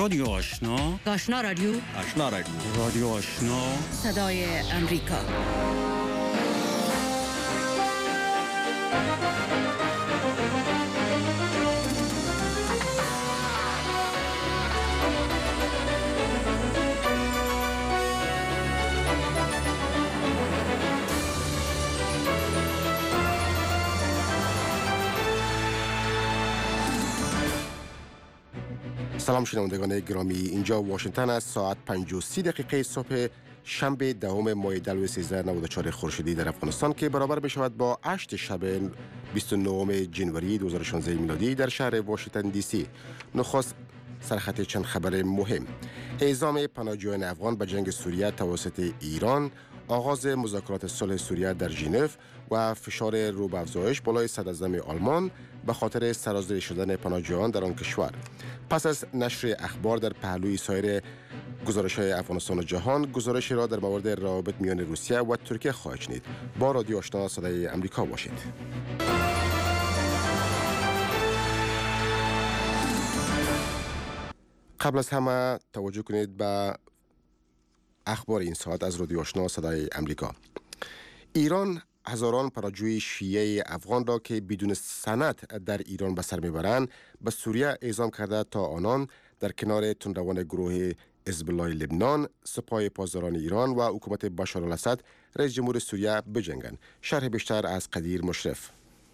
رادیو آشنا، آشنا رادیو، آشنا رادیو، رادیو آشنا، صدای امریکا. سلام شنوندگان گرامی، اینجا واشنگتن است. ساعت 5:30 صبح شنبه دوم ماه دلو 1394 خورشیدی در افغانستان که برابر می شود با 8 شب 29 جنوری 2016 میلادی در شهر واشنگتن دی سی. نخست سرخط چند خبر مهم: اعزام پناهجویان افغان به جنگ سوریه توسط ایران، آغاز مذاکرات صلح سوریه در ژنو و فشار رو به افزایش بالای صدراعظم آلمان به خاطر سرازیر شدن پناهجویان در آن کشور. پس از نشر اخبار در پهلوی سایر گزارش‌های افغانستان و جهان، گزارش را در مورد روابط میان روسیه و ترکیه خواهید شنید. با رادیو آشنا صدای امریکا باشید. قبل از همه توجه کنید به اخبار این ساعت از رادیو آشنا صدای امریکا. ایران هزاران پناهجوی شیعه افغان را که بدون سند در ایران به سر میبرند به سوریه اعزام کرده تا آنان در کنار تندروان گروه حزب الله لبنان، سپاه پاسداران ایران و حکومت بشار الاسد رئیس جمهور سوریه بجنگند. شرح بیشتر از قدیر مشرف.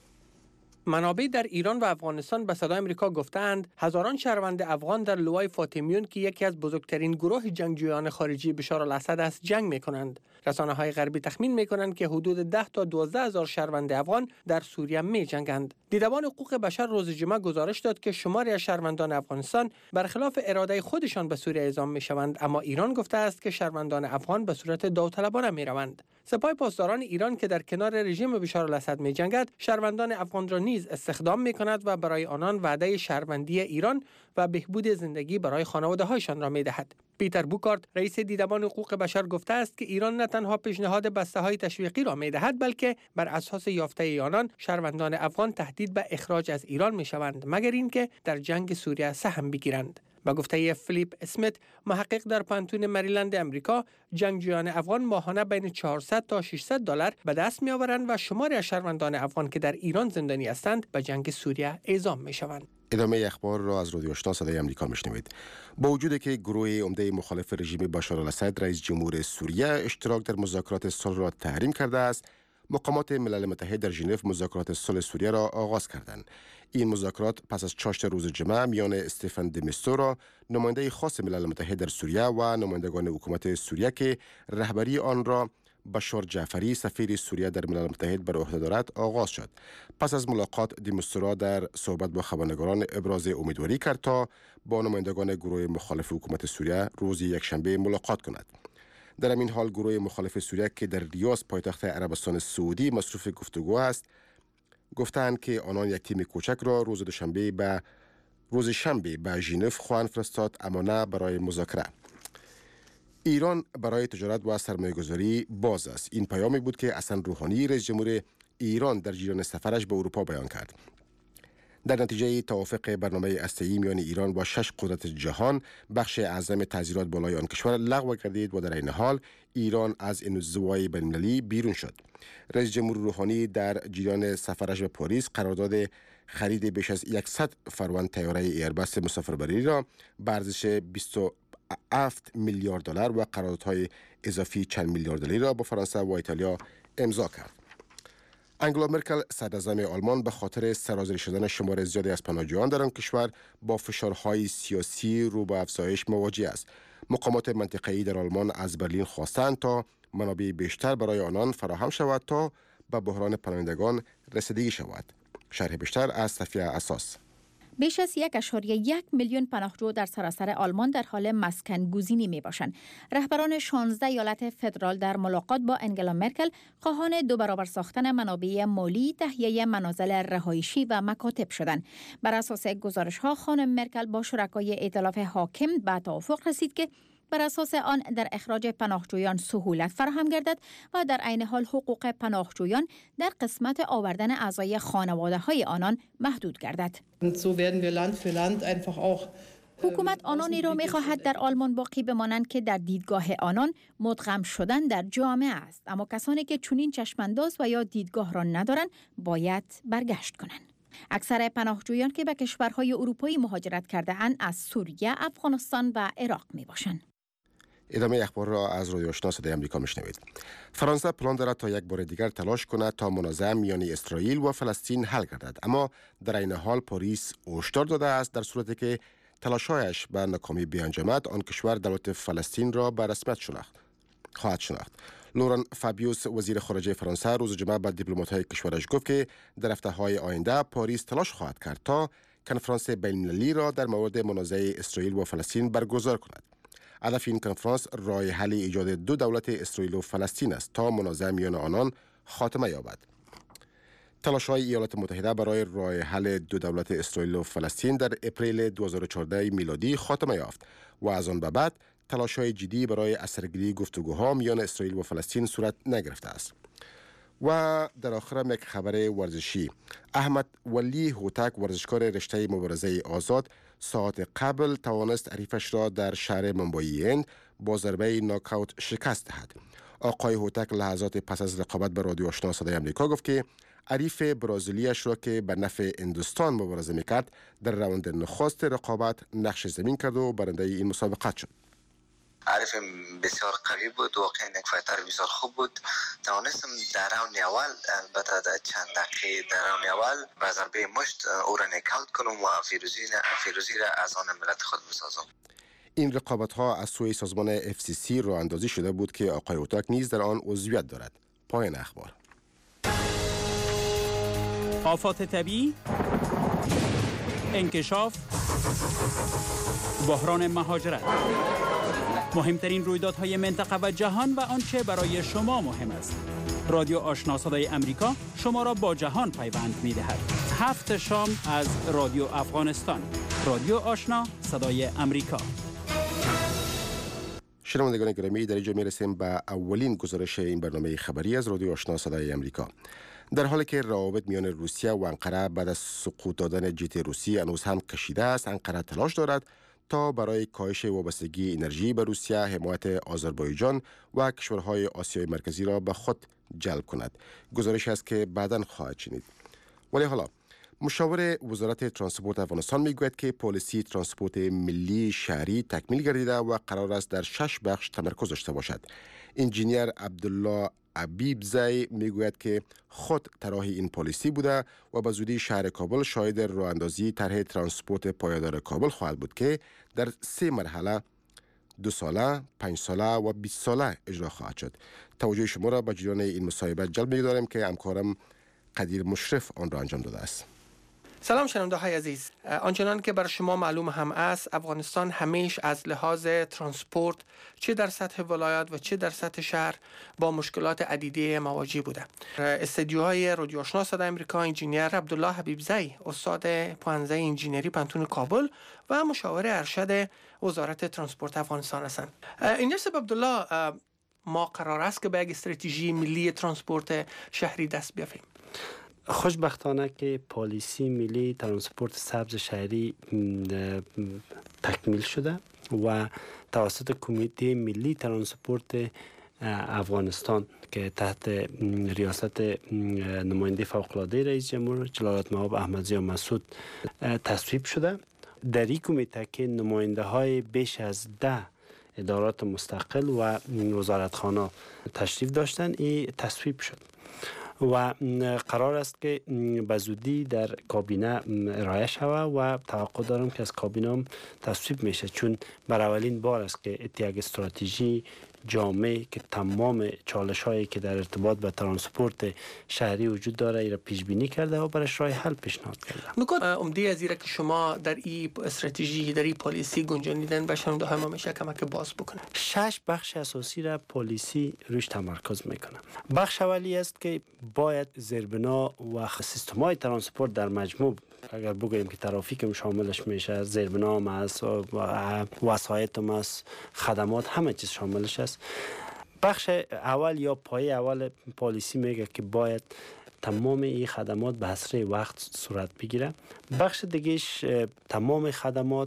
منابع در ایران و افغانستان به صدای امریکا گفتند هزاران شهروند افغان در لوای فاطمیون که یکی از بزرگترین گروه جنگجویان خارجی بشار الاسد است جنگ می‌کنند. رسانه‌های غربی تخمین می‌کنند که حدود 10 تا 12 هزار شهروند افغان در سوریه می‌جنگند. دیدبان حقوق بشر روز جمعه گزارش داد که شماری از شهروندان افغانستان برخلاف اراده خودشان به سوریه اعزام می‌شوند، اما ایران گفته است که شهروندان افغان به صورت داوطلبانه می‌روند. سپاه پاسداران ایران که در کنار رژیم بشار الاسد می‌جنگد، شهروندان افغان را نیز استخدام می‌کند و برای آنان وعده شهروندی ایران و بهبود زندگی برای خانواده‌هایشان را می‌دهد. پیتر بوکارت، رئیس دیدبان حقوق بشر گفته است که ایران نه تنها پیشنهاد بسته‌های تشویقی را می‌دهد، بلکه بر اساس یافته آنان شهروندان افغان تهدید به اخراج از ایران می‌شوند مگر اینکه در جنگ سوریه سهم بگیرند. با گفته فلیپ اسمیت، محقق در پانتون مریلند امریکا، جنگجویان افغان ماهانه بین 400 تا 600 دلار به دست می‌آورند و شماری از شهروندان افغان که در ایران زندانی هستند به جنگ سوریه اعزام می‌شوند. ادامه اخبار را از رادیو آشنا صدای امریکا میشنوید. با وجودی که گروه عمده مخالف رژیم بشار الاسد رئیس جمهور سوریه اشتراک در مذاکرات صلح را تحریم کرده است، مقامات ملل متحد در ژنو مذاکرات صلح سوریه را آغاز کردند. این مذاکرات پس از 4 روز جمع میان استفان د میستورا، نماینده خاص ملل متحد در سوریه و نمایندگان حکومت سوریه که رهبری آن را بشار جعفری سفیر سوریه در ملل متحد بر عهده دارد آغاز شد. پس از ملاقات د میستورا در صحبت با خبرنگاران ابراز امیدواری کرد تا با نمایندگان گروه مخالف حکومت سوریه روز یکشنبه ملاقات کند. در این حال گروه مخالف سوریه که در ریاض پایتخت عربستان سعودی مصروف گفتگو است، گفتند که آنان یک تیم کوچک را روز شنبه به ژنو خواهند فرستاد، اما نه برای مذاکره. ایران برای تجارت و سرمایه‌گذاری باز است. این پیامی بود که حسن روحانی رئیس جمهور ایران در جریان سفرش به اروپا بیان کرد. در نتیجه توافق برنامه هسته‌ای میان ایران و 6 قدرت جهان، بخش اعظم تعزیرات بالای آن کشور لغو گردید و در این حال ایران از انزوای بین‌المللی بیرون شد. رئیس جمهور روحانی در جریان سفرش به پاریس قرارداد خرید بیش از 100 فروند طیاره ایربس مسافربری را به ارزش 27 میلیارد دلار و قراردادهای اضافی چند میلیارد دلاری را با فرانسه و ایتالیا امضا کرد. انگلا مرکل صدراعظم آلمان به خاطر سرازیر شدن شمار زیادی از پناهجویان در آن کشور با فشارهای سیاسی رو به افزایش مواجه است. مقامات منطقه‌ای در آلمان از برلین خواستند تا منابع بیشتر برای آنان فراهم شود تا به بحران پناهندگان رسیدگی شود. شرح بیشتر از صفیه اساس. بیش از 1.1 میلیون پناهجو در سراسر آلمان در حال مسکن گزینی می باشند. رهبران 16 ایالت فدرال در ملاقات با انگلا مرکل خواهان 2 برابر ساختن منابع مالی، تهیه منازل رهایشی و مکاتب شدند. بر اساس گزارش‌ها خانم مرکل با شرکای ائتلاف حاکم به توافق رسید که بر اساس آن در اخراج پناهجویان سهولت فراهم گردد و در عین حال حقوق پناهجویان در قسمت آوردن اعضای خانواده‌های آنان محدود گردد. So werden wir Land für Land einfach auch حکومت آنانی را می‌خواهد در آلمان باقی بمانند که در دیدگاه آنان مدغم شدن در جامعه است، اما کسانی که چنین چشمانداز و یا دیدگاه را ندارند باید برگشت کنند. اکثر پناهجویان که به کشورهای اروپایی مهاجرت کرده اند از سوریه، افغانستان و عراق میباشند. ادامه اخبار را از رادیو آشنا صدای آمریکا میشنوید. فرانسه پلان دارد تا یک بار دیگر تلاش کند تا منازعه میان اسرائیل و فلسطین حل گردد، اما در این حال پاریس هشدار داده است در صورتی که تلاش‌هایش به ناکامی بیانجامد، آن کشور دولت فلسطین را به رسمیت خواهد شناخت. لوران فابیوس وزیر خارجه فرانسه روز جمعه به دیپلمات‌های کشورش گفت که در هفته‌های آینده پاریس تلاش خواهد کرد تا کنفرانس بین‌المللی را در مورد منازعه اسرائیل و فلسطین برگزار کند. هدف این کنفرانس راه حل ایجاد دو دولت اسرائیل و فلسطین است تا منازعه میان آنان خاتمه یابد. تلاش‌های ایالات متحده برای راه حل دو دولت اسرائیل و فلسطین در اپریل 2014 میلادی خاتمه یافت و از آن به بعد تلاش‌های جدی برای اثرگیری گفتگوها میان اسرائیل و فلسطین صورت نگرفته است. و در آخر یک خبر ورزشی، احمد ولی هوتک ورزشکار رشته مبارزه آزاد ساعت قبل توانست حریفش را در شهر ممبئی هند با ضربه ناکاوت شکست دهد. آقای هوتک لحظات پس از رقابت به رادیو آشنا صدای آمریکا گفت که حریف برزیلیش را که به نفع هندوستان مبارزه میکرد در راوند نخست رقابت نقش زمین کرد و برنده این مسابقات شد. حریف بسیار قوی بود، واقعا یک فایتر بسیار خوب بود. توانستم در راوند اول، البته در چند دقیقه در راوند اول با ضربه مشت او را نکاوت کنم و فیروزی را از آن ملت خود بسازم. این رقابت ها از سوی سازمان FCC راه اندازی شده بود که آقای هوتک نیز در آن عضویت دارد. پایان اخبار. آفات طبیعی، انکشاف، بحران مهاجرت، مهمترین رویدادهای منطقه و جهان و آنچه برای شما مهم است. رادیو آشنا صدای آمریکا شما را با جهان پیوند می‌دهد. 7 شام از رادیو افغانستان. رادیو آشنا صدای آمریکا. شنوندگان گرامی، در اینجا میرسیم به اولین گزارش این برنامه خبری از رادیو آشنا صدای آمریکا. در حالی که روابط میان روسیه و انقره بعد از سقوط دادن جت روسی هنوز هم کشیده است، انقره تلاش دارد تا برای کاهش وابستگی انرژی به روسیه حمایت آذربایجان و کشورهای آسیای مرکزی را به خود جلب کند. گزارش است که بعداً خواهد شنید. ولی حالا مشاور وزارت ترانسپورت افغانستان میگوید که پالیسی ترانسپورت ملی شهری تکمیل گردیده و قرار است در 6 بخش تمرکز داشته باشد. انجینیر عبدالله حبیبزی میگوید که خود طراح این پالیسی بوده و به زودی شهر کابل شاهد راه اندازی طرح ترانسپورت پایدار کابل خواهد بود که در 3 مرحله 2 ساله، 5 ساله و 20 ساله اجرا خواهد شد. توجه شما را به جریان این مصاحبه جلب می‌دارم که همکارم قدیر مشرف آن را انجام داده است. سلام شنونده های عزیز. آنچنان که بر شما معلوم هم است، افغانستان همیش از لحاظ ترانسپورت چه در سطح ولایات و چه در سطح شهر با مشکلات عدیده مواجه بوده. استدیوهای رادیو آشنا صدای آمریکا انجینیر عبدالله حبیبزی، استاد پانزه انجینری پانتون کابل و مشاور ارشد وزارت ترانسپورت افغانستان هستند. انجینیر عبدالله، ما قرار است که به یک استراتژی ملی ترانسپورت شهری دست بیافتیم. خوشبختانه که پالیسی ملی ترانسپورت سبز شهری تکمیل شده و توسط کمیته ملی ترانسپورت افغانستان که تحت ریاست نماینده فوق‌العاده رئیس جمهور جلالت مآب احمد ضیا مسعود تصویب شده. در این کمیته که نماینده های بیش از 10 ادارات مستقل و وزارتخانه تشریف داشتند، این تصویب شد و قرار است که به زودی در کابینه ارائه شود و توقع دارم که از کابینه هم تصویب میشه، چون بر اولین بار است که یک استراتژی جامع که تمام چالش هایی که در ارتباط با ترانسپورت شهری وجود داره ای را پیش بینی کرده و برایش راه حل پیشنهاد کرده. نکات عمده از این که شما در این استراتژی، در این پالیسی گنجانیدن به شنونده های ما میشه کمک باز بکنه. 6 بخش اساسی را پالیسی روش تمرکز میکنه. بخش اولی است که باید زیربنا و سیستم‌های ترانسپورت در مجموع، اگر بگوییم که ترافیک هم شاملش میشه، زیربنا هم است، وسایط هم است، خدمات، همه چیز شاملش است. بخش اول یا پایه اول پالیسی میگه که باید تمام این خدمات به اسرع وقت صورت بگیره. بخش دیگهش تمام خدمات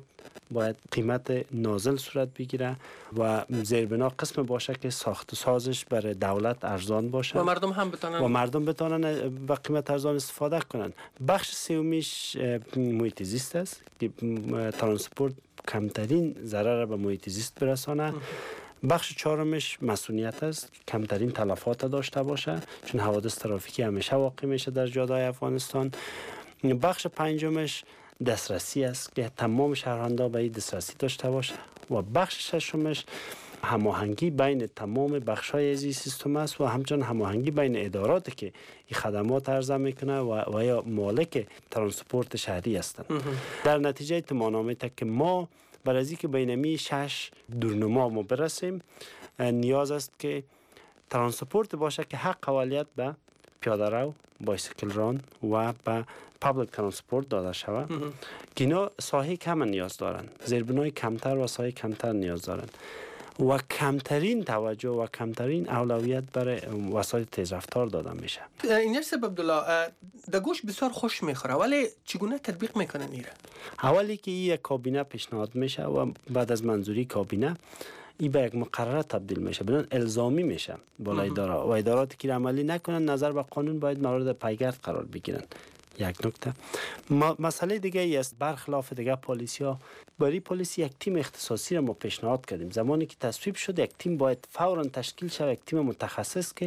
باید قیمت نازل صورت بگیره و زیربنا قسم باشه که ساخت و سازش برای دولت ارزان باشه و مردم بتونن با قیمت ارزان استفاده کنن. بخش سومیش محیط زیست است که ترانسپورت کمترین ضرر به محیط زیست برسانه. بخش چهارمش مسئولیت است که کمترین تلفات داشته باشه، چون حوادث ترافیکی همیشه واقع میشه در جاده‌های افغانستان. بخش پنجمش دسترسی است که تمام شهروندان به این دسترسی داشته باشه و بخش ششمش هماهنگی بین تمام بخش‌های از این سیستم است و همچنین هماهنگی بین اداراتی که این خدمات عرضه میکنه و یا مالک ترانسپورت شهری هستند. در نتیجه تماماً که ما برای از اینکه بین 6 دورنما ما برسیم، نیاز است که ترانسپورت باشه که حق اولویت به پیاده رو، بایسیکل ران و به پابلیک ترانسپورت داده شود که اینا ساحه کم نیاز دارن، زیربنای کمتر و ساحه کمتر نیاز دارن و کمترین توجه و کمترین اولویت برای وسایل تیزرفتار داده میشه. این سبب عبدالله در گوش بسیار خوش میخوره، ولی چگونه تطبیق میکنن ایره؟ اولی که یک کابینه پیشنهاد میشه و بعد از منظوری کابینه این به یک مقرره تبدیل میشه، بدون الزامی میشه بالای اداره و اداراتی که عملی نکنن نظر به قانون باید مورد پیگرد قرار بگیرن. یک نکته. مسئله دیگه ای است، برخلاف دیگه پلیسی ها، برای پلیسی یک تیم اختصاصی را ما پیشنهاد کردیم. زمانی که تصویب شد یک تیم باید فوراً تشکیل شود، یک تیم متخصص که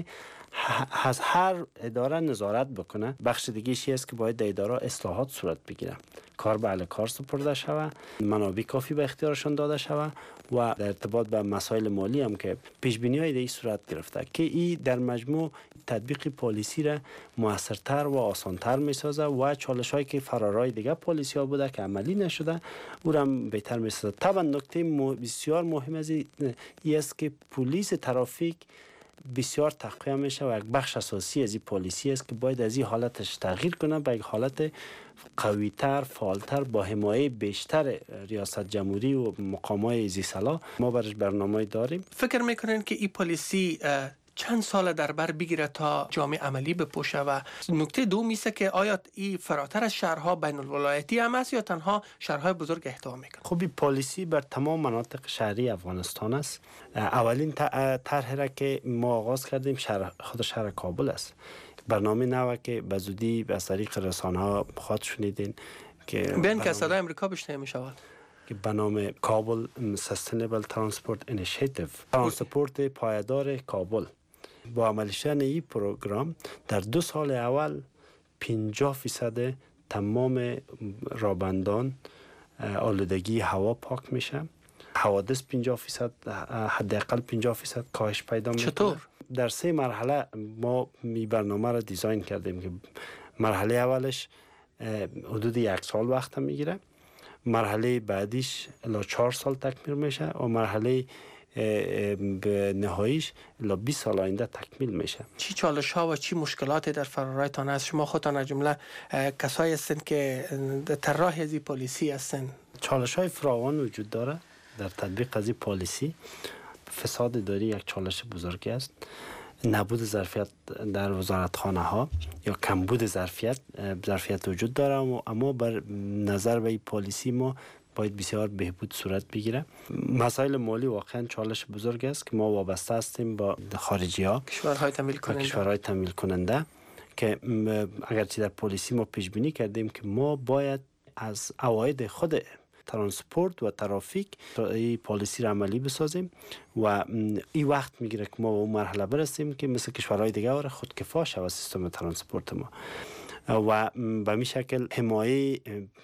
از هر اداره نظارت بکنه. بخش دیگه ای است که باید در اداره اصلاحات صورت بگیره، کار به اهل کار سپرده شود، منابع کافی به اختیارشان داده شود و در ارتباط به مسائل مالی هم که پیش بینی های دیگه صورت گرفته که این در مجموع تطبیق پالیسی را موثرتر و آسانتر میسازه و چالش هایی که فرارای دیگه پالیسی ها بوده که عملی نشده او را بهتر میسازه. طبعا نکته بسیار مهم از این است که پلیس ترافیک بسیار تقویه میشه و یک بخش اساسی از این پالیسی است که باید از این حالتش تغییر کنه به یک حالت قوی‌تر، فعالتر، با حمایت بیشتر ریاست جمهوری و مقامات زیرسلا. ما برش برنامه داریم. فکر میکنین که این پالیسی چند سال در بر بگیره تا جامع عملی بپوشه؟ و نکته دوم میشه که آیا این فراتر از شهرها بین الولایتی هم است یا تنها شهرهای بزرگ احتوا میکنه؟ خب این پالیسی بر تمام مناطق شهری افغانستان است. اولین طرح را که ما آغاز کردیم خود شهر کابل است. برنامه نوه که به زودی از طریق رسانه ها خواهد شنیدین که بین که صدای امریکا بشنوه میشود که به نام کابل Sustainable Transport Initiative، ترانسپورت پایدار کابل. با عملی شدن این پروگرام در 2 سال اول 50% تمام رابندان آلودگی هوا پاک میشه، حوادث 50% حداقل 50% کاهش پیدا میکنه. چطور؟ در 3 مرحله ما این برنامه را دیزاین کردیم که مرحله اولش حدود 1 سال وقت میگیره، مرحله بعدیش الی 4 سال تکمیل میشه و مرحله به نهاییش الی 20 سال آینده تکمیل میشه. چی چالش ها و چی مشکلاتی در فرارایتان است؟ شما خودتان از جمله کسایی هستند که طراح از این پالیسی هستند. چالش های فراوان وجود داره در تطبیق از این پالیسی. فساد اداری یک چالش بزرگی است، نبود ظرفیت در وزارتخانه ها یا کمبود ظرفیت وجود داره، اما بر نظر به این پالیسی ما باید بسیار بهبود صورت بگیره. مسائل مالی واقعا چالش بزرگ است که ما وابسته هستیم با خارجی ها، کشورهای تمویل کننده که اگرچه در پالیسی ما پیش بینی کردیم که ما باید از عواید خود ترانسپورت و ترافیک این پالیسی را عملی بسازیم و این وقت میگیره که ما به اون مرحله برسیم که مثل کشورهای دیگه آره خودکفا شود سیستم ترانسپورت ما و به این شکل حمایه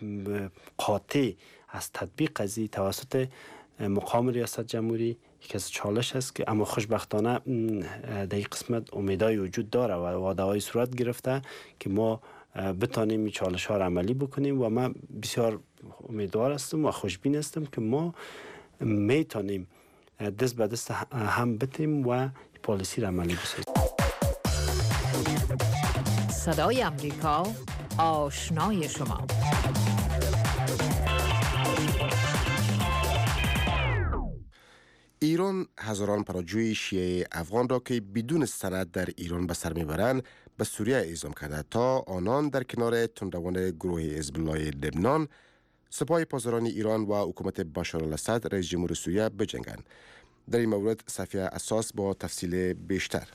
قاطع از تطبیق از این توسط مقام ریاست جمهوری یکی از چالش است که اما خوشبختانه در این قسمت امیدهای وجود داره و وعده‌های صورت گرفته که ما بتانیم این چالش ها را عملی بکنیم و من بسیار امیدوار هستم و خوشبین هستم که ما میتونیم دست به دست هم بتیم و پالیسی را عملی بسازیم. صدای امریکا، آشنای شما. ایران هزاران پناهجوی شیعه افغان را که بدون سند در ایران به سر میبرند به سوریه اعزام کرده تا آنان در کنار تندروان گروه حزب الله لبنان سپاه پاسداران ایران و حکومت بشار الاسد رئیس جمهور سوریه بجنگند. در این مورد صفیه اساس با تفصیل بیشتر.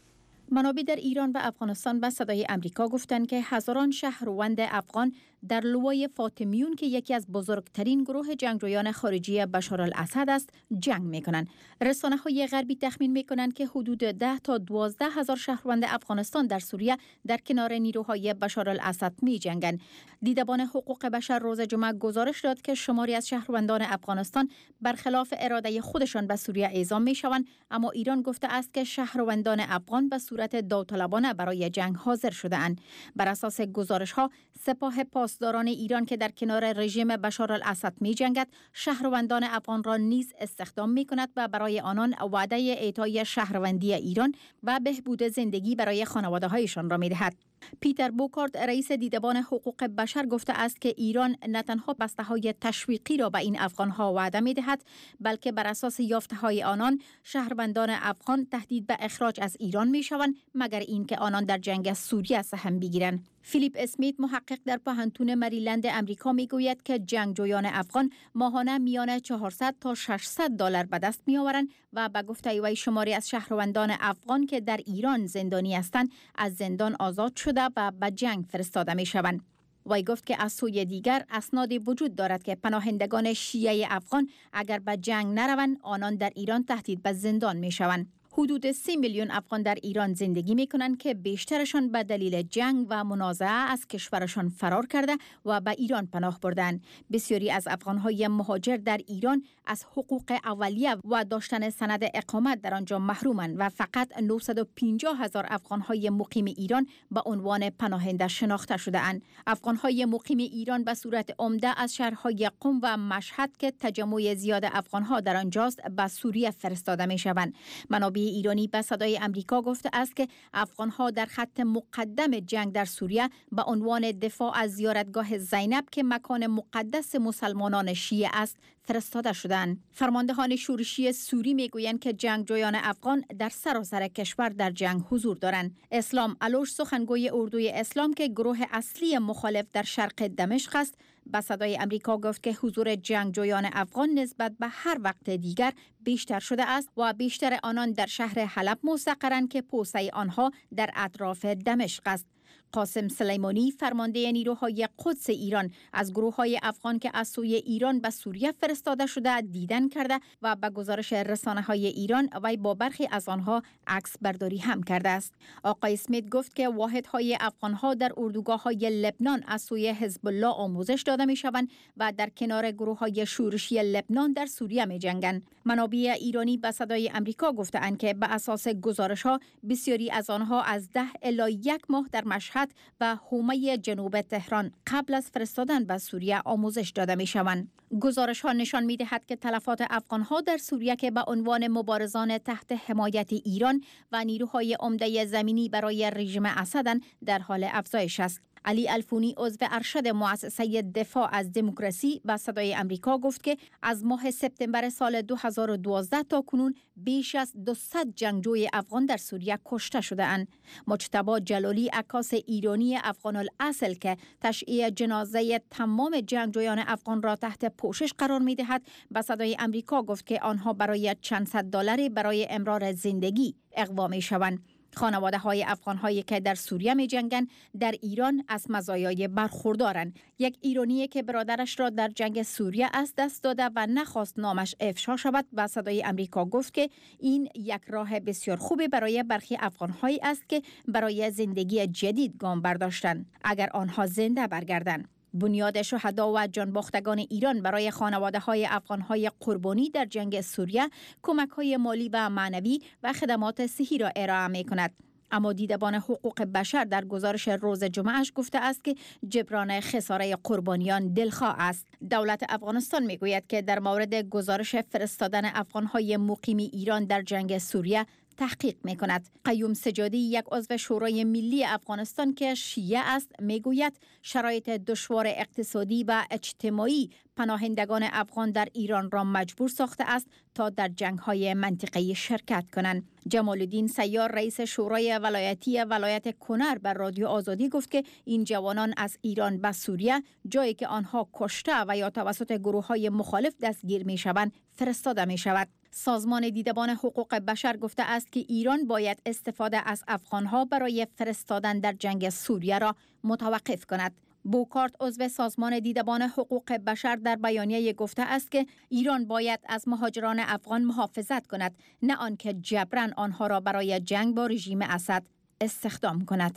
منابع در ایران و افغانستان به صدای امریکا گفتند که هزاران شهروند افغان در لوای فاطمیون که یکی از بزرگترین گروه جنگجویان خارجی بشار الاسد است جنگ می‌کنند. رسانه‌های غربی تخمین می‌کنند که حدود 10 تا 12 هزار شهروند افغانستان در سوریه در کنار نیروهای بشار الاسد می‌جنگند. دیدبان حقوق بشر روز جمعه گزارش داد که شماری از شهروندان افغانستان برخلاف اراده خودشان به سوریه اعزام می‌شوند، اما ایران گفته است که شهروندان افغان به صورت داوطلبانه برای جنگ حاضر شده‌اند. بر اساس گزارش‌ها سپاه پاسداران ایران که در کنار رژیم بشار الاسد می‌جنگد شهروندان افغان را نیز استخدام می‌کند و برای آنان وعده اعطای شهروندی ایران و بهبود زندگی برای خانواده‌هایشان را می‌دهد. پیتر بوکارد رئیس دیدبان حقوق بشر گفته است که ایران نه تنها بسته‌های تشویقی را به این افغان‌ها وعده می‌دهد، بلکه بر اساس یافته‌های آنان شهروندان افغان تهدید به اخراج از ایران می‌شوند مگر اینکه آنان در جنگ سوریه سهم بگیرند. فیلیپ اسمیت محقق در پوهنتون مریلند امریکا میگوید که جنگجویان افغان ماهانه میان 400 تا 600 دلار به دست میآورند و به گفته وی شماری از شهروندان افغان که در ایران زندانی هستند از زندان آزاد شده و به جنگ فرستاده میشوند. وی گفت که از سوی دیگر اسنادی وجود دارد که پناهندگان شیعه افغان اگر به جنگ نروند آنان در ایران تهدید به زندان میشوند. حدود 30 میلیون افغان در ایران زندگی می کنند که بیشترشان به دلیل جنگ و منازعه از کشورشان فرار کرده و به ایران پناه بردند. بسیاری از افغانهای مهاجر در ایران از حقوق اولیه و داشتن سند اقامت در آنجا محرومند و فقط 950,000 افغانهای مقیم ایران به عنوان پناهنده شناخته شده اند. افغانهای مقیم ایران به صورت عمده از شهرهای قم و مشهد که تجمع زیاد افغانها در آنجاست به سوریه فرستاده می شوند. منابع ایرانی به صدای امریکا گفته است که افغانها در خط مقدم جنگ در سوریه به عنوان دفاع از زیارتگاه زینب که مکان مقدس مسلمانان شیعه است فرستاده شدند. فرماندهان شورشی سوری میگویند که جنگجویان افغان در سراسر کشور در جنگ حضور دارند. اسلام علوش سخنگوی اردوی اسلام که گروه اصلی مخالف در شرق دمشق است به صدای امریکا گفت که حضور جنگجویان افغان نسبت به هر وقت دیگر بیشتر شده است و بیشتر آنان در شهر حلب مستقرند که پوسه آنها در اطراف دمشق است. قاسم سلیمانی فرمانده نیروهای قدس ایران از گروه‌های افغان که از سوی ایران به سوریه فرستاده شده دیدن کرده و به گزارش رسانه‌های ایران وی با برخی از آنها عکس برداری هم کرده است. آقای اسمیت گفت که واحدهای افغان‌ها در اردوگاه‌های لبنان از سوی حزب الله آموزش داده می‌شوند و در کنار گروه‌های شورشی لبنان در سوریه می‌جنگند. منابع ایرانی به صدای امریکا گفتند که به اساس گزارش‌ها بسیاری از آنها از 10 الی 1 ماه در مشهد و حومه جنوب تهران قبل از فرستادن به سوریه آموزش داده می شوند. گزارش ها نشان می دهد که تلفات افغان ها در سوریه که به عنوان مبارزان تحت حمایت ایران و نیروهای عمده زمینی برای رژیم اسدند در حال افزایش است. علی الفونی عضو ارشد مؤسسه دفاع از دموکراسی به صدای امریکا گفت که از ماه سپتامبر سال 2012 تا کنون بیش از 200 جنگجوی افغان در سوریه کشته شده اند. مجتبی جلالی عکاس ایرانی افغان الاصل که تشییع جنازه تمام جنگجویان افغان را تحت پوشش قرار می دهد به صدای امریکا گفت که آنها برای چند صد دلاری برای امرار زندگی اغوا می شوند. خانواده های افغان هایی که در سوریه می جنگند در ایران از مزایای برخوردارند. یک ایرانی که برادرش را در جنگ سوریه از دست داده و نخواست نامش افشا شود به صدای امریکا گفت که این یک راه بسیار خوبی برای برخی افغان هایی است که برای زندگی جدید گام برداشتند اگر آنها زنده برگردند. بنیاد شهدا و جانباختگان ایران برای خانواده‌های افغان‌های قربانی در جنگ سوریه کمک‌های مالی و معنوی و خدمات صحی را ارائه می‌کند. اما دیدبان حقوق بشر در گزارش روز جمعهش گفته است که جبران خساره قربانیان دلخواه است. دولت افغانستان میگوید که در مورد گزارش فرستادن افغان‌های مقیم ایران در جنگ سوریه تحقیق می‌کند. قیوم سجادی یک عضو شورای ملی افغانستان که شیعه است میگوید شرایط دشوار اقتصادی و اجتماعی پناهندگان افغان در ایران را مجبور ساخته است تا در جنگ‌های منطقه‌ای شرکت کنند. جمال الدین سیار رئیس شورای ولایتی ولایت کنر بر رادیو آزادی گفت که این جوانان از ایران به سوریه جایی که آنها کشته و یا توسط گروه‌های مخالف دستگیر می‌شوند فرستاده می‌شود. سازمان دیدبان حقوق بشر گفته است که ایران باید استفاده از افغان‌ها برای فرستادن در جنگ سوریه را متوقف کند. بوکارت عضو سازمان دیدبان حقوق بشر در بیانیه گفته است که ایران باید از مهاجران افغان محافظت کند، نه آنکه جبراً آنها را برای جنگ با رژیم اسد استخدام کند.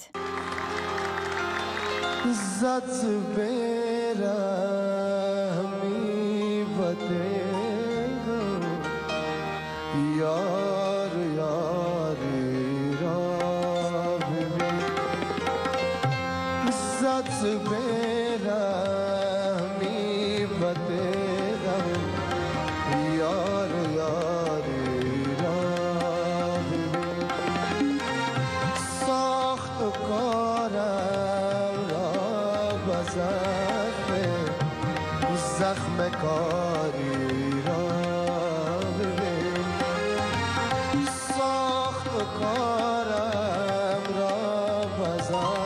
زخم کاری را ببین، ساخت کارم را با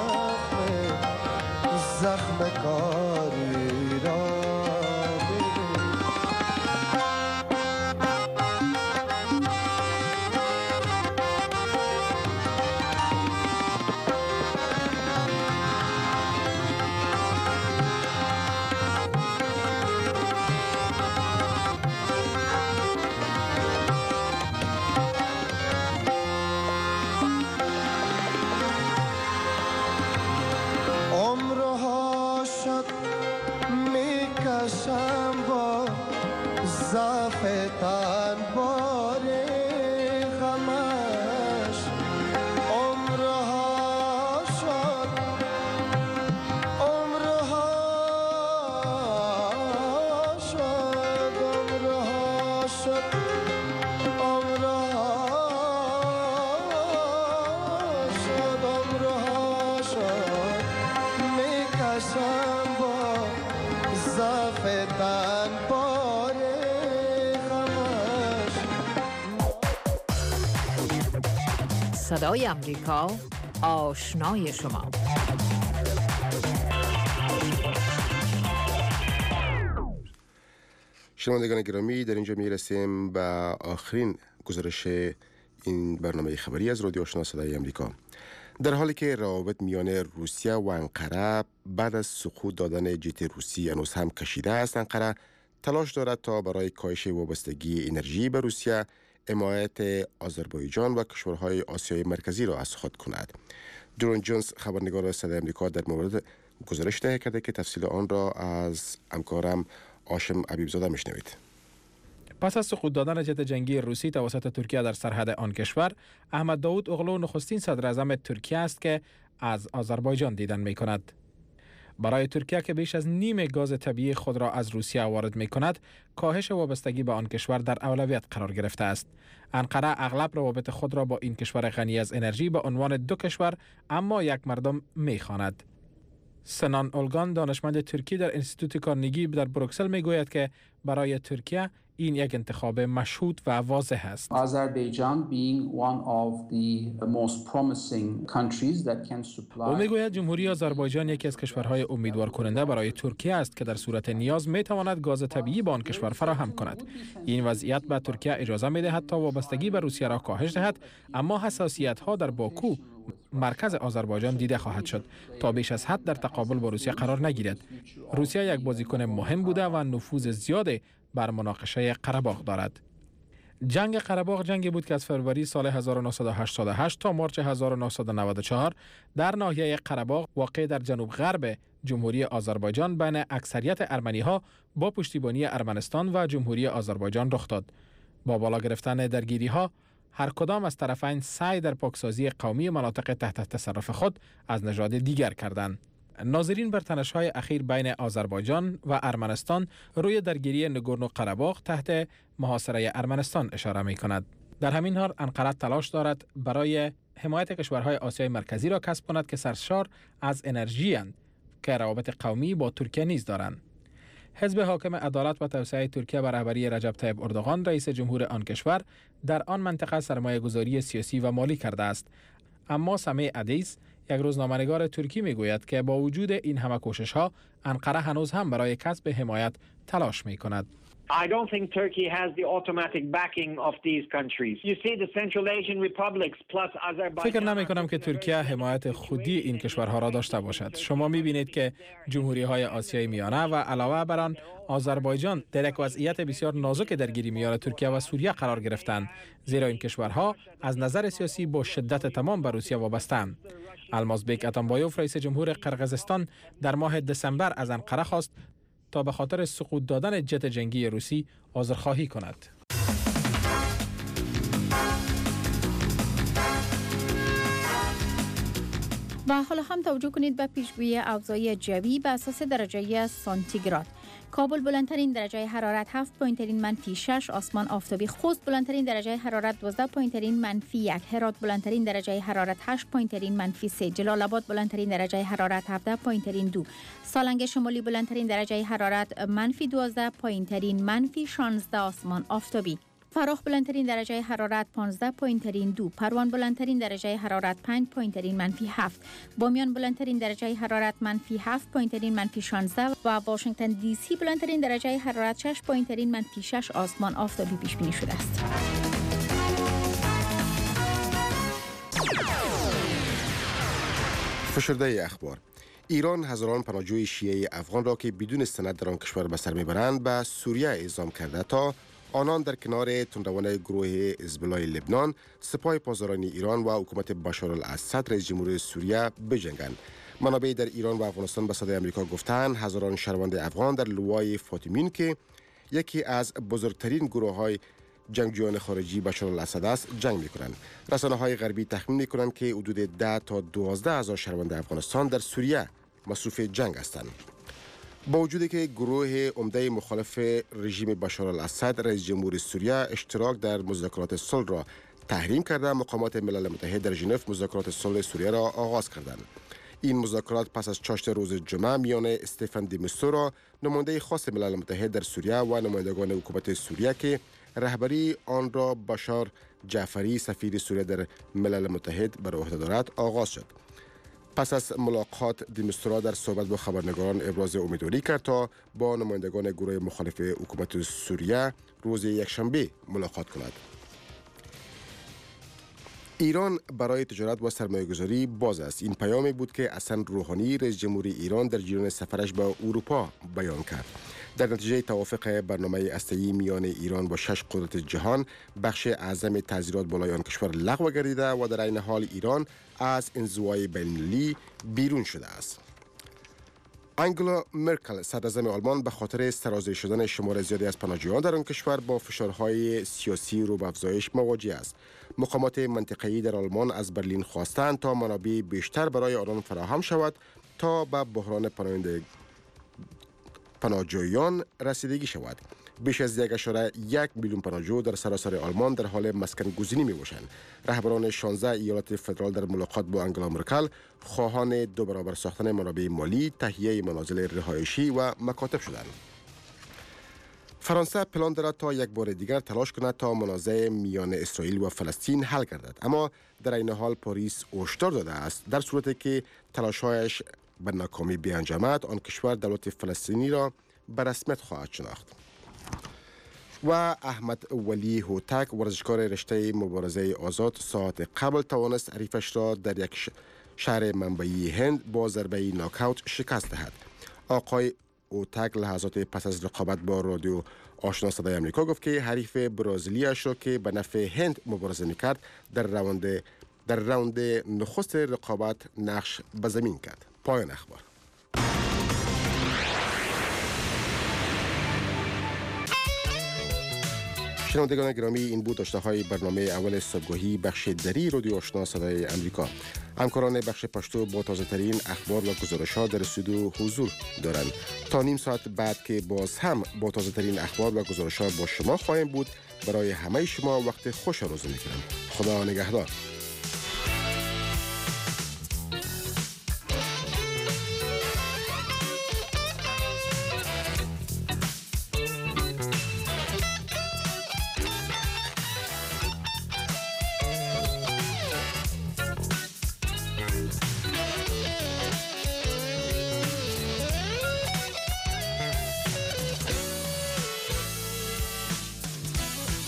زخم کاری را صدای امریکا، آشنای شما. شنوندگان گرامی، در اینجا میرسیم به آخرین گزارش این برنامه خبری از رادیو آشنا صدای امریکا. در حالی که روابط میان روسیه و انقره بعد از سقوط دادن جت روسی هنوز هم کشیده است، انقره تلاش دارد تا برای کاهش وابستگی انرژی به روسیه حمایت آذربایجان و کشورهای آسیای مرکزی را از خود کند. درون جونز خبرنگار صدای امریکا در مورد گزارش تهیه کرده که تفصیل آن را از همکارم هاشم حبیبزاده میشنوید. پس از سقوط دادن جت جنگی روسی توسط ترکیه در سرحد آن کشور، احمد داود اوغلو نخستین صدر اعظم ترکیه است که از آذربایجان دیدن می کند. برای ترکیه که بیش از نیم گاز طبیعی خود را از روسیه وارد می کند، کاهش وابستگی به آن کشور در اولویت قرار گرفته است. انقره اغلب روابط خود را با این کشور غنی از انرژی به عنوان دو کشور اما یک مردم می خواند. سنان اولگان، دانشمند ترکی در انستیتوت کارنگی در بروکسل می گوید که برای ترکیه این یک انتخاب مشهود و واضح است. او میگوید جمهوری آذربایجان یکی از کشورهای امیدوار کننده برای ترکیه است که در صورت نیاز می تواند گاز طبیعی به آن کشور فراهم کند. این وضعیت به ترکیه اجازه می دهد تا وابستگی به روسیه را کاهش دهد، اما حساسیت ها در باکو، مرکز آذربایجان، دیده خواهد شد تا بیش از حد در تقابل با روسیه قرار نگیرد. روسیه یک بازیکن مهم بوده و نفوذ زیادی بر مناقشه قره‌باغ دارد. جنگ قره‌باغ جنگی بود که از فروری سال 1988 تا مارچ 1994 در ناحیه قره‌باغ واقع در جنوب غرب جمهوری آذربایجان بین اکثریت ارمنی‌ها با پشتیبانی ارمنستان و جمهوری آذربایجان رخ داد. با بالا گرفتن درگیری‌ها، هر کدام از طرفین سعی در پاکسازی قومی مناطق تحت تصرف خود از نژاد دیگر کردند. ناظرین بر تنش‌های اخیر بین آذربایجان و ارمنستان روی درگیری نگورنو قره‌باغ تحت محاصره ارمنستان اشاره می‌کند. در همین حال انقره تلاش دارد برای حمایت کشورهای آسیای مرکزی را کسب کند که سرشار از انرژی اند که روابط قومی با ترکیه نیز دارند. حزب حاکم عدالت و توسعه ترکیه به رهبری رجب طیب اردوغان رئیس جمهور آن کشور در آن منطقه سرمایه‌گذاری سیاسی و مالی کرده است. اما سمیع عدیس، یک روزنامه‌نگار ترکی میگوید که با وجود این همه کوشش‌ها، انقره هنوز هم برای کسب حمایت تلاش می‌کند. I don't think Turkey has the automatic backing of these countries. You see the Central Asian republics plus Azerbaijan. فکر نمی کنم که ترکیه حمایت خودی این کشورها را داشته باشد. شما می بینید که جمهوری‌های آسیای میانه و علاوه بر آن آذربایجان در یک وضعیت بسیار نازک درگیری میان ترکیه و سوریه قرار گرفتند، زیرا این کشورها از نظر سیاسی با شدت تمام به روسیه وابسته‌اند. المازبک اتامبایوف رئیس جمهور قرقیزستان در ماه دسامبر از انقره خواست تا به خاطر سقوط دادن جت جنگی روسی عذرخواهی کند. و حالا هم توجه کنید به پیشگویی اوضاع جوی به اساس درجه سانتیگراد. کابل بلندترین درجه حرارت 7.-، آسمان آفتابی. خوست بلندترین درجه حرارت 12.-، هرات بلندترین درجه حرارت 8.-، جلال آباد بلندترین درجه حرارت 17.2، سالنگ شمالی بلندترین درجه حرارت -12.-، -16 آسمان آفتابی. فراخ بلندترین درجه حرارت 15.2، پروان بلندترین درجه حرارت 5.-، بامیان بلندترین درجه حرارت -7.-، -16 و واشنگتن دی سی بلندترین درجه حرارت 6.-، آسمان آفتابی پیش بینی شده است. فشرده اخبار: ایران هزاران پناهجوی شیعه افغان را که بدون سند در آن کشور به سر میبرند به سوریه اعزام کرده تا آنان در کنار تندروان گروه حزب الله لبنان، سپاه پاسداران ایران و حکومت بشار الاسد رئیس جمهور سوریه بجنگند. منابع در ایران و افغانستان به صدای آمریکا گفتند هزاران شهروند افغان در لوای فاطمیون که یکی از بزرگترین گروه‌های جنگجویان خارجی بشار الاسد است جنگ می‌کنند. رسانه‌های غربی تخمین می‌کنند که حدود 10 تا 12 هزار شهروند افغانستان در سوریه مصروف جنگ هستند. با وجودی که گروه عمده مخالف رژیم بشار الاسد رئیس جمهور سوریه اشتراک در مذاکرات صلح را تحریم کرده، مقامات ملل متحد در ژنو مذاکرات صلح سوریه را آغاز کردند. این مذاکرات پس از چاشت روز جمعه میان استفان دی میستورا، نماینده خاص ملل متحد در سوریه و نمایندگان حکومت سوریه که رهبری آن را بشار جعفری سفیر سوریه در ملل متحد بر عهده دارد آغاز شد. پس از ملاقات دیمستورا در صحبت با خبرنگاران ابراز امیدواری کرد تا با نمایندگان گروه مخالف حکومت سوریه روز یکشنبه ملاقات کند. ایران برای تجارت و سرمایه‌گذاری باز است. این پیامی بود که حسن روحانی رئیس جمهوری ایران در جریان سفرش به اروپا بیان کرد. در نتیجه توافق برنامه هسته‌ای میان ایران با 6 قدرت جهان، بخش اعظم تعزیرات بالای آن کشور لغو گردیده و در عین حال ایران از انزوای بین‌المللی بیرون شده است. انگلا مرکل صدراعظم آلمان به خاطر سرازیر شدن شمار زیادی از پناهجویان در آن کشور با فشارهای سیاسی رو به افزایش مواجه است. مقامات منطقه‌ای در آلمان از برلین خواستند تا منابع بیشتر برای آنان فراهم شود تا به بحران پناهجویان رسیدگی شود. بیش از 1.1 میلیون پناهجو در سراسر آلمان در حال مسکن گزینی می باشند. رهبران 16 ایالت فدرال در ملاقات با انگلا مرکل خواهان 2 برابر ساختن منابع مالی، تهیه منازل رهایشی و مکاتب شدند. فرانسه پلان دارد تا یک بار دیگر تلاش کند تا منازعه میان اسرائیل و فلسطین حل گردد، اما در این حال پاریس هشدار داده است در صورتی که تلاش‌هایش به ناکامی بیانجامد آن کشور دولت فلسطینی را به رسمیت خواهد شناخت. و احمد ولی هوتک ورزشکار رشته مبارزه آزاد ساعت قبل توانست حریفش را در یک شهر منبعی هند با ضربه ناکاوت شکست دهد. آقای هوتک لحظات پس از رقابت با رادیو آشنا صدای آمریکا گفت که حریف برزیلیاش را که به نفع هند مبارزه می‌کرد در راوند نخست رقابت نقش به زمین کرد. پایان اخبار. شنوندگان گرامی، این بود داشته‌های برنامه اول صبحگاهی بخش دری رادیو آشنا صدای آمریکا. همکاران بخش پشتو با تازه‌ترین اخبار و گزارش‌ها در استودیو حضور دارند. تا نیم ساعت بعد که باز هم با تازه‌ترین اخبار و گزارش‌ها با شما خواهیم بود. برای همه شما وقت خوش آرزو می‌کنم. خدا نگهدار.